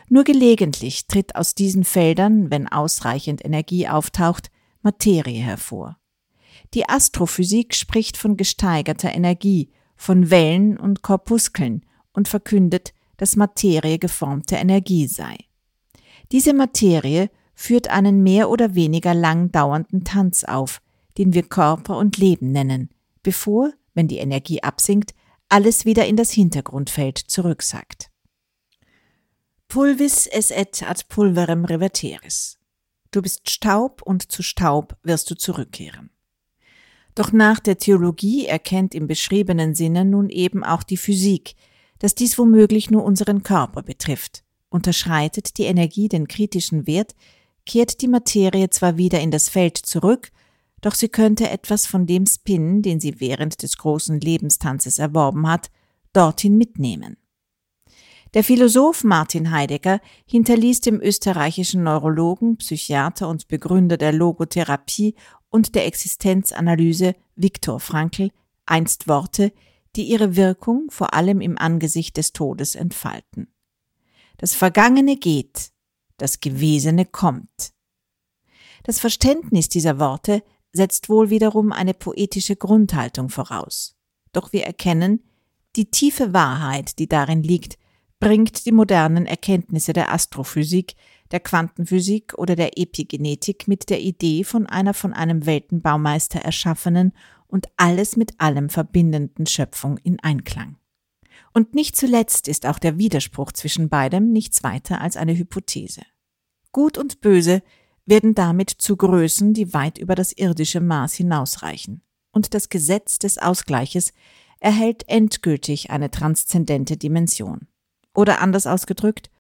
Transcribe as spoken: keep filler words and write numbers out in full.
Nur gelegentlich tritt aus diesen Feldern, wenn ausreichend Energie auftaucht, Materie hervor. Die Astrophysik spricht von gesteigerter Energie, von Wellen und Korpuskeln und verkündet, dass Materie geformte Energie sei. Diese Materie führt einen mehr oder weniger lang dauernden Tanz auf, den wir Körper und Leben nennen, bevor, wenn die Energie absinkt, alles wieder in das Hintergrundfeld zurücksackt. Pulvis es et ad pulverem reverteris. Du bist Staub und zu Staub wirst du zurückkehren. Doch nach der Theologie erkennt im beschriebenen Sinne nun eben auch die Physik, dass dies womöglich nur unseren Körper betrifft. Unterschreitet die Energie den kritischen Wert, kehrt die Materie zwar wieder in das Feld zurück, doch sie könnte etwas von dem Spin, den sie während des großen Lebenstanzes erworben hat, dorthin mitnehmen. Der Philosoph Martin Heidegger hinterließ dem österreichischen Neurologen, Psychiater und Begründer der Logotherapie und der Existenzanalyse Viktor Frankl einst Worte, die ihre Wirkung vor allem im Angesicht des Todes entfalten. Das Vergangene geht, das Gewesene kommt. Das Verständnis dieser Worte setzt wohl wiederum eine poetische Grundhaltung voraus. Doch wir erkennen, die tiefe Wahrheit, die darin liegt, bringt die modernen Erkenntnisse der Astrophysik, der Quantenphysik oder der Epigenetik mit der Idee von einer von einem Weltenbaumeister erschaffenen und alles mit allem verbindenden Schöpfung in Einklang. Und nicht zuletzt ist auch der Widerspruch zwischen beidem nichts weiter als eine Hypothese. Gut und Böse werden damit zu Größen, die weit über das irdische Maß hinausreichen. Und das Gesetz des Ausgleiches erhält endgültig eine transzendente Dimension. Oder anders ausgedrückt,